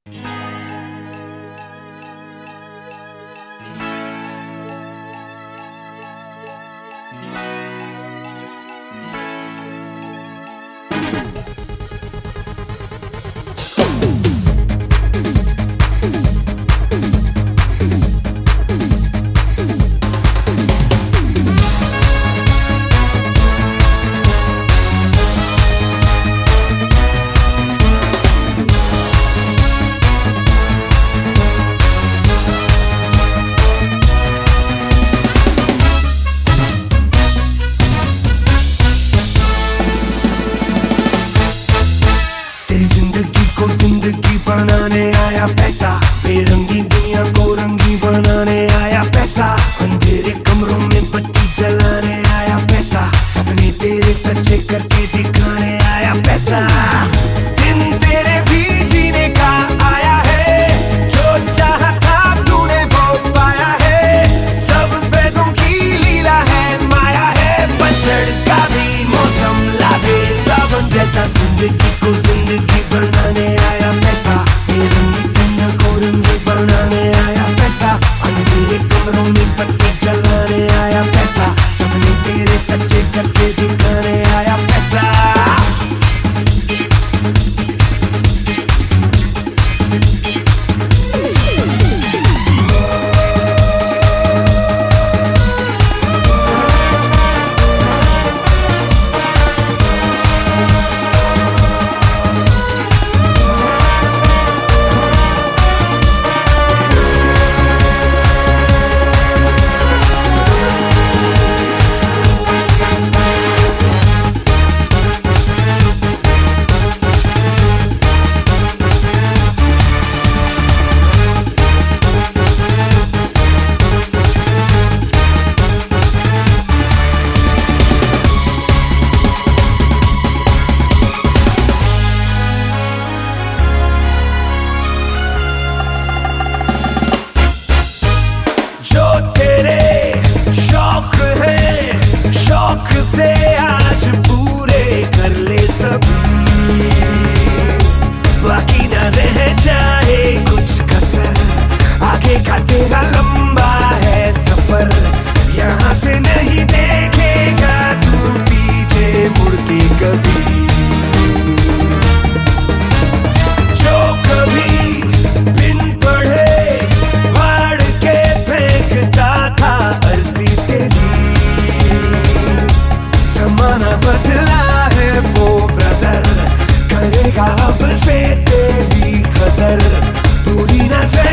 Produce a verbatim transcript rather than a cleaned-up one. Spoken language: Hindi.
बनाने आया पैसा, बेरंगी दुनिया को रंगी बनाने आया पैसा, अंधेरे कमरों में बत्ती जलाने आया पैसा, सपने तेरे सच्चे करके दिखाने आया पैसा। दिन तेरे भी जीने का आया है, जो चाहा था तूने वो पाया है, सब पैसों की लीला है, माया है, पतझड़ का भी मौसम ला दे सावन जैसा, जिंदगी को जिंदगी बनाने आया पैसा, बेरंगी दुनिया को रंगी बनाने आया पैसा, अंधेरे कमरों में बत्ती जलाने आया पैसा, सपने तेरे सच्चे करके दिखाने आया पैसा। शौक है शौक से आज पूरे कर ले सभी, बाकी ना रह जाए कुछ कसर, आगे का तेरा लंबा है सफर, यहाँ से नहीं देखेगा तू पीछे मुड़ के कभी, जो कभी बिन पढ़े फाड़ के फेंकता था अर्जी तेरी, जमाना बदला है वो ब्रदर, करेगा अब से तेरी कदर, पूरी ना से